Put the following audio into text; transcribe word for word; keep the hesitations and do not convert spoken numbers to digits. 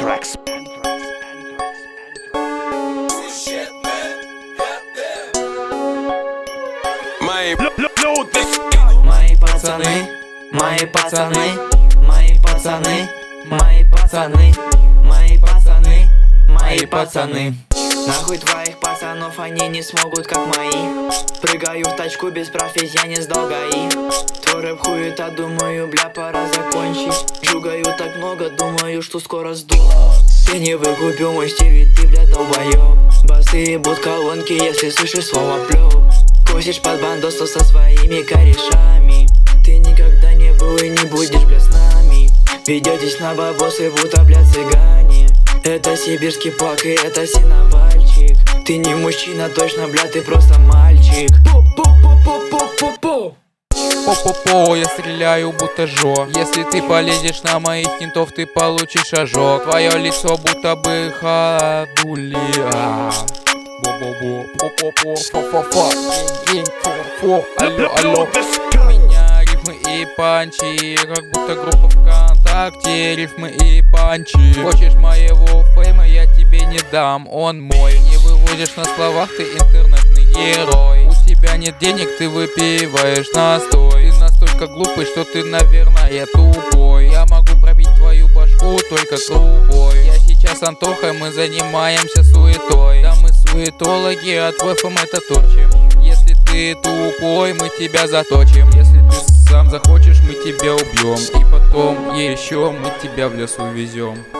Anthrax. Мои пацаны, мои пацаны, мои пацаны, мои пацаны, мои пацаны, мои пацаны. Нахуй твоих пацанов, они не смогут, как мои. Прыгаю в тачку без прав, ведь я не сдал ГАИ. Твой рэп хуета, думаю, бля, пора закончить. Жугаю так много, думаю, что скоро сдохну. Я не выкупил мой стиль, ведь ты, бля, долбоёб. Басы ебут колонки, если слышишь слово плёк. Косишь под бандосов со своими корешами. Ты никогда не был и не будешь, бля, с нами. Ведётесь на бабосы, будто, бля, цыгане. Это сибирский пак и это синовальчик. Ты не мужчина, точно, бля, ты просто мальчик. По-по-по-по-по-по-по. По-по-по, я стреляю будто жо. Если ты полезешь на моих кентов, ты получишь ожог. Твое лицо будто бы ходули. Бо-бо-бо, по-по-по, фо-фо-фо, фо-фо, алло, алло. У меня рифмы и панчи, как будто группа ВКонтакте. Рифмы и панчи. Хочешь моего фейма, я тебе не дам, он мой. Не выводишь на словах, ты интернетный герой. У тебя нет денег, ты выпиваешь настой. Ты настолько глупый, что ты, наверное, тупой. Я могу пробить твою башку только трубой. Я сейчас с Антохой, мы занимаемся суетой. Да, мы суетологи, а твой фэм это торчим. Если ты тупой, мы тебя заточим. Если ты сам захочешь, мы тебя убьем. И потом еще мы тебя в лес увезем.